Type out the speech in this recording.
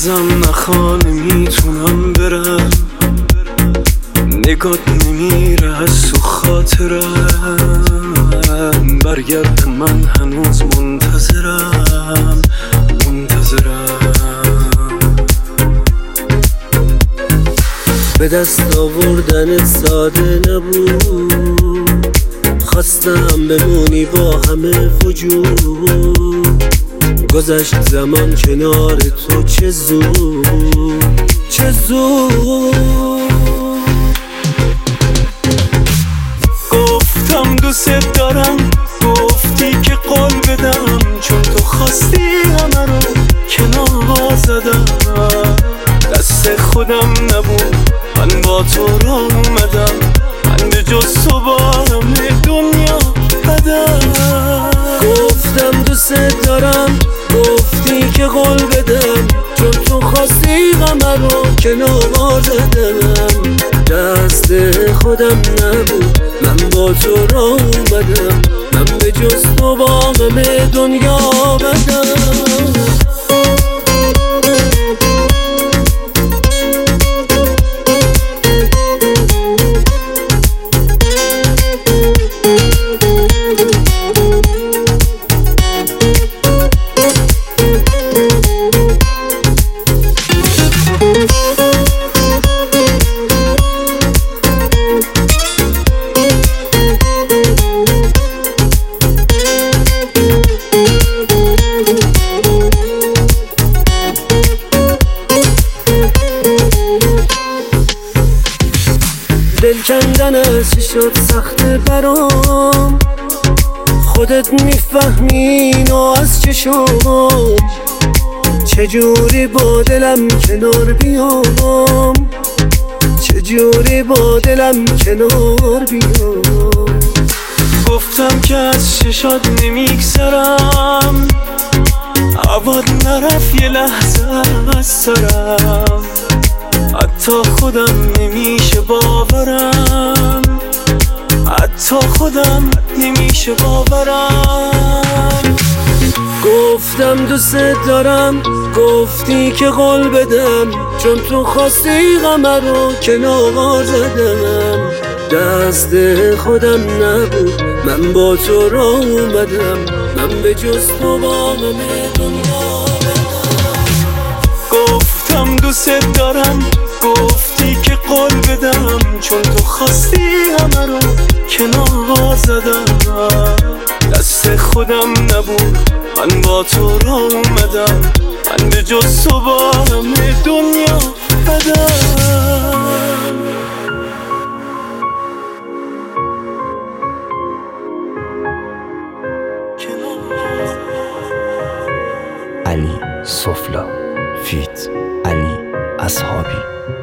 ازم نخواه نمیتونم برم، نگات نمیره از تو خاطرم. برگرد من هنوز منتظرم. به دست آوردن ساده نبود، خواستم بمونی با همه وجود. گذشت زمان کنار تو چه زود، چه زود. گفتم دوست دارم، گفتی که قول بدم، چون تو خواستی همه رو کنار زدم. دست خودم نبود، من با تو را اومدم، من به جز تو با همه دنیا بدم. گفتم دوست دارم، گفتی که قول بدم، چون تو خواستی غمه رو کنار زدم. دست خودم نبود، من با تو را اومدم، من به جز تو با همه دنیا بدم. دل کندنش شد سخت برام، خودت میفهمی اینو از چشم. چجوری با دلم کنار بیام، چجوری با دلم کنار بیام. گفتم که از چشات نمیگذرم، عباد نرفت یه لحظه از سرم. حتی خودم نمیشه باورم، حتی خودم نمیشه باورم. گفتم دوست دارم، گفتی که قول بدم، چون تو خواستی غمه رو کنار زدم. دست خودم نبود، من با تو را اومدم، من به جز تو با همه دنیا بدم. گفتم دوست دارم، گفتی که قول بدم، چون تو خواستی همه رو کنار زدم. دست خودم نبود، من با تو را اومدم، من به جز تو با همه دنیا بدم. علی سفلا فیت علی اصحابی.